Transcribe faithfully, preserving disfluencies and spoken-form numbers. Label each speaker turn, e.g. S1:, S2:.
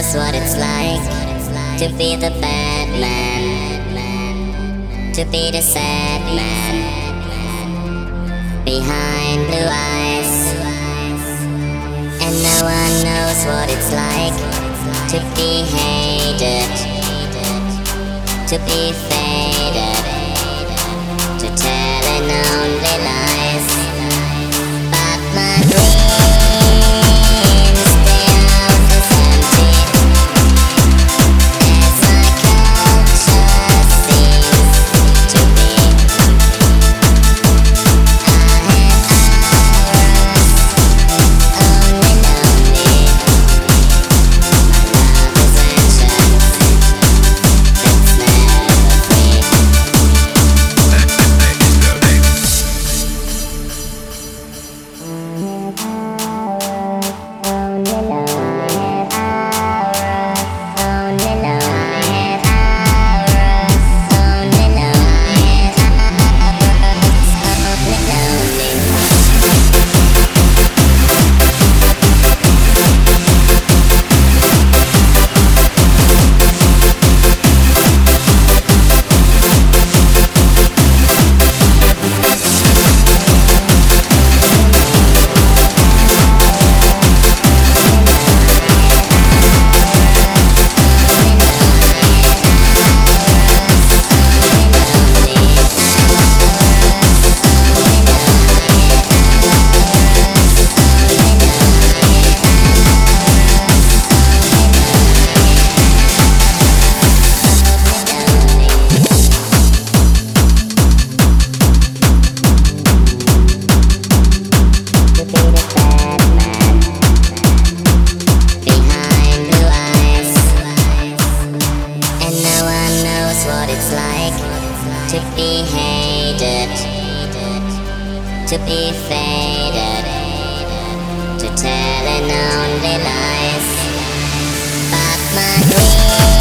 S1: knows what it's like to be the bad man, to be the sad man behind blue eyes. And no one knows what it's like to be hated, to be faded, to telling only lies. But my dreams, they are as empty as my culture seems to be. I have hours, only lonely. My love is vengeance, that's never free. What it's like to be hated, to be faded, to telling only lies. But my dreams